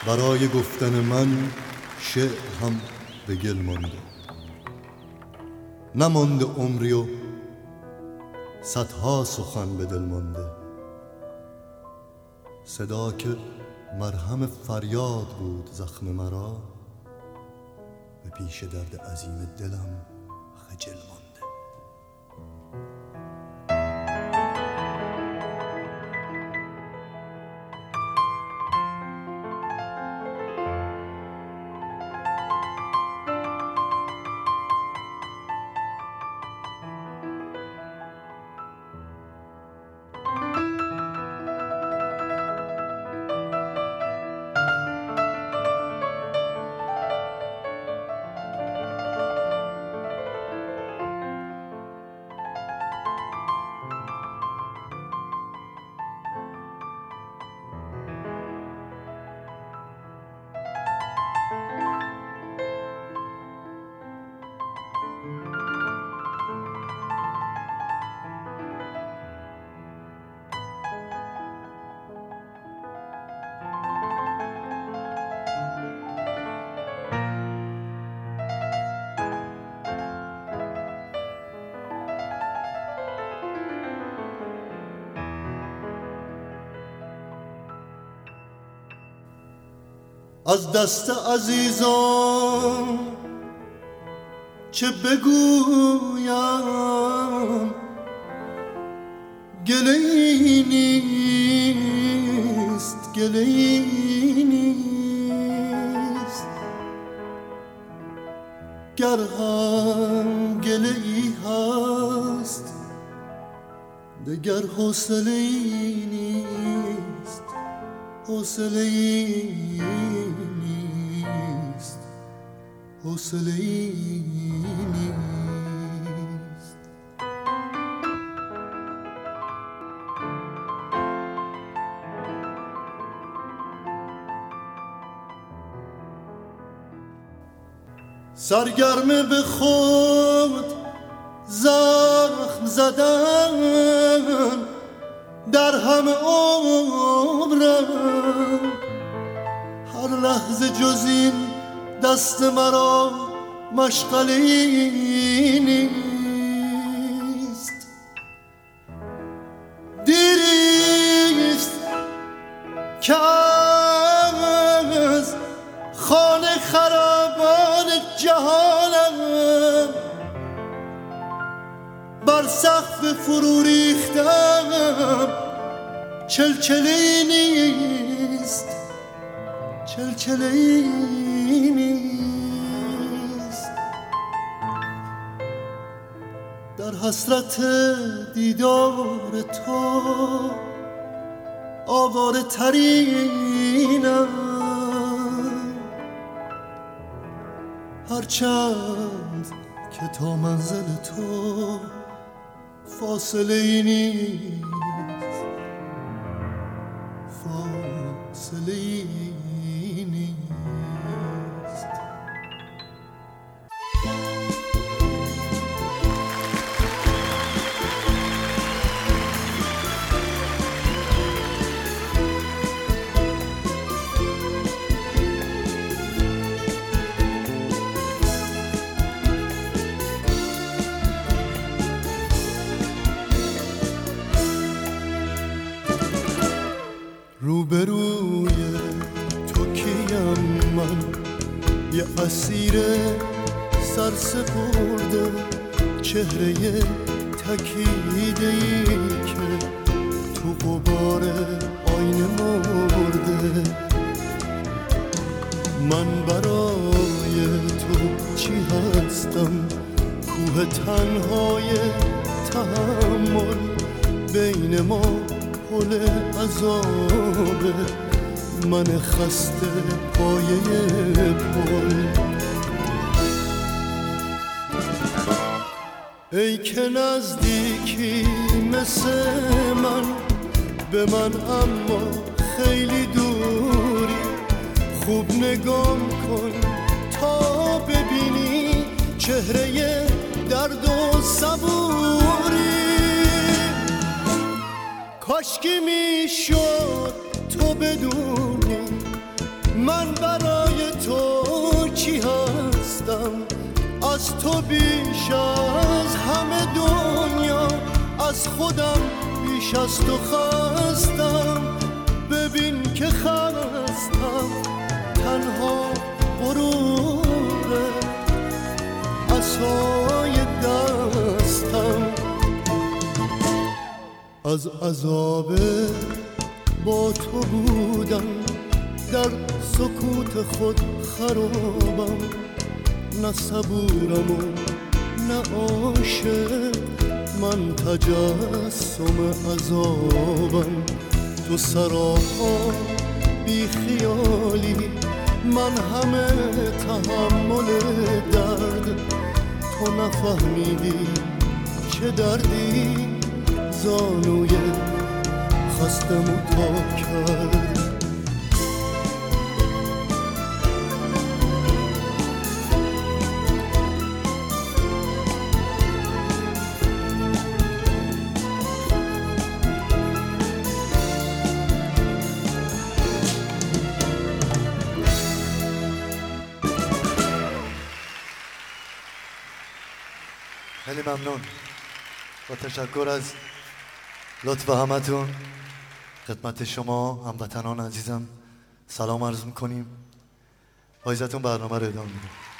برای گفتن من شعر هم به گل مانده، نمانده عمری و صدها سخن به دل مانده. صدا که مرهم فریاد بود زخم مرا، به پیش درد عظیم دلم خجل مانده. از دست عزیزان چه بگویم، گله‌ای نیست، گله‌ای نیست. گر هم گله‌ای هست دگر حوصله‌ای نیست، حوصله‌ای نیست، حوصله‌ای نیست. سرگرم به خود زخم زدن در همه عمرم، هر لحظه جز این دست مرا مشغله‌ای نیست. دیریست که از خانه خرابان جهانم بر سقف فرو ریختم، چلچله‌ای نیست، چلچله‌ای نیست. در حسرت دیدار تو آواره ترینم، هرچند که تا منزل تو فاصله‌ای نیست، فاصله‌ای نیست. روبروی تو کیم من، یه اسیر سرسپرده، چهره تکیده‌ای که تو غبار آینه مرده. من برای تو چی هستم؟ کوه تنهای تحمل، بین ما پل عذابه، من خسته پایه پل. ای که نزدیکی مثل من به من اما خیلی دوری، خوب نگام کن تا ببینی چهره درد و صبوری. کاشکی میشد تو بدونی من برای تو کی هستم؟ از تو بیش از همه دنیا، از خودم بیش از تو خستم. ببین که خستم، تنها غروره عصای دستم. از عذاب با تو بودم، در سکوت خود خرابم. نه صبورم و نه عاشق، من تجسم عذابم. تو سراپا بی خیالی، من همه تحمل درد. تو نفهمیدی چه دردی زانوی خستمو تا کرد. خیلی ممنون. با تشکر از لطف همتون خدمت شما هموطنان عزیزم سلام عرض میکنیم. پایزتون برنامه رو ادامه میدیم.